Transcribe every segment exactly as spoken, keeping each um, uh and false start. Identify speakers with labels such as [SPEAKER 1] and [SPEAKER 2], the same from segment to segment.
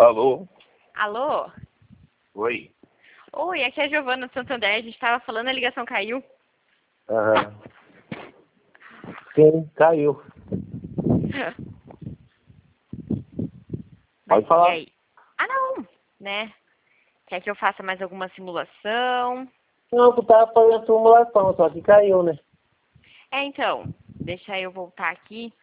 [SPEAKER 1] Alô?
[SPEAKER 2] Alô?
[SPEAKER 1] Oi?
[SPEAKER 2] Oi, aqui é a Giovana do Santander. A gente estava falando, a ligação caiu.
[SPEAKER 1] Aham. Sim, caiu.
[SPEAKER 2] Mas
[SPEAKER 1] Pode falar.
[SPEAKER 2] e aí? Ah, não, né? Quer que eu faça mais alguma simulação?
[SPEAKER 1] Não, tu tava fazendo simulação, só que caiu, né?
[SPEAKER 2] É, então, deixa eu voltar aqui.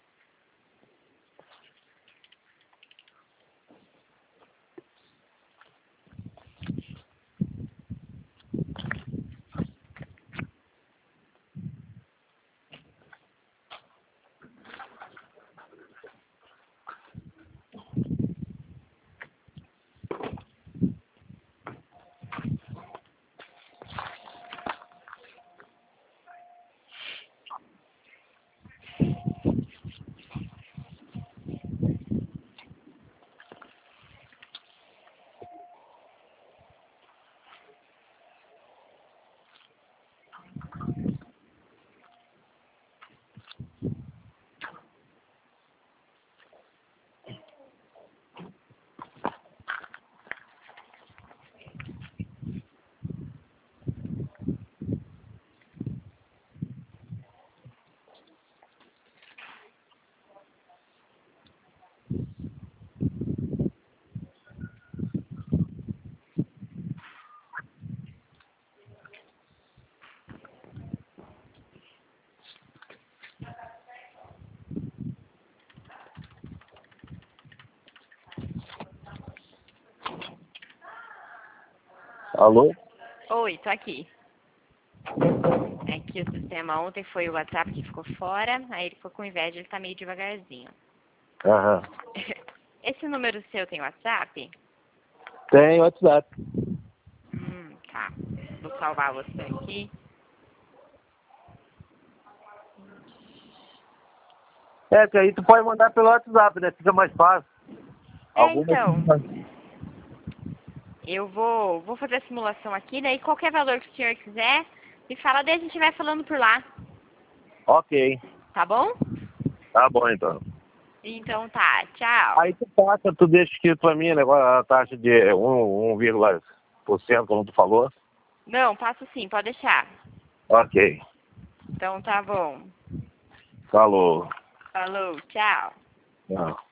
[SPEAKER 1] Alô?
[SPEAKER 2] Oi, tô aqui. É que o sistema ontem foi o WhatsApp que ficou fora, aí ele ficou com inveja, ele tá meio devagarzinho.
[SPEAKER 1] Aham.
[SPEAKER 2] Esse número seu tem WhatsApp?
[SPEAKER 1] Tem WhatsApp.
[SPEAKER 2] Hum, tá. Vou salvar você aqui.
[SPEAKER 1] É, que aí tu pode mandar pelo WhatsApp, né? Fica mais fácil.
[SPEAKER 2] É,
[SPEAKER 1] Alguma
[SPEAKER 2] então, eu vou, vou fazer a simulação aqui, daí qualquer valor que o senhor quiser, me fala, daí a gente vai falando por lá,
[SPEAKER 1] Ok.
[SPEAKER 2] tá bom?
[SPEAKER 1] Tá bom, então.
[SPEAKER 2] Então tá, tchau.
[SPEAKER 1] Aí tu passa, tu deixa escrito pra mim, né? A taxa de um vírgula um por cento, como tu falou.
[SPEAKER 2] Não, passo sim, pode deixar.
[SPEAKER 1] Ok.
[SPEAKER 2] Então tá bom.
[SPEAKER 1] Falou.
[SPEAKER 2] Falou, tchau.
[SPEAKER 1] Tchau.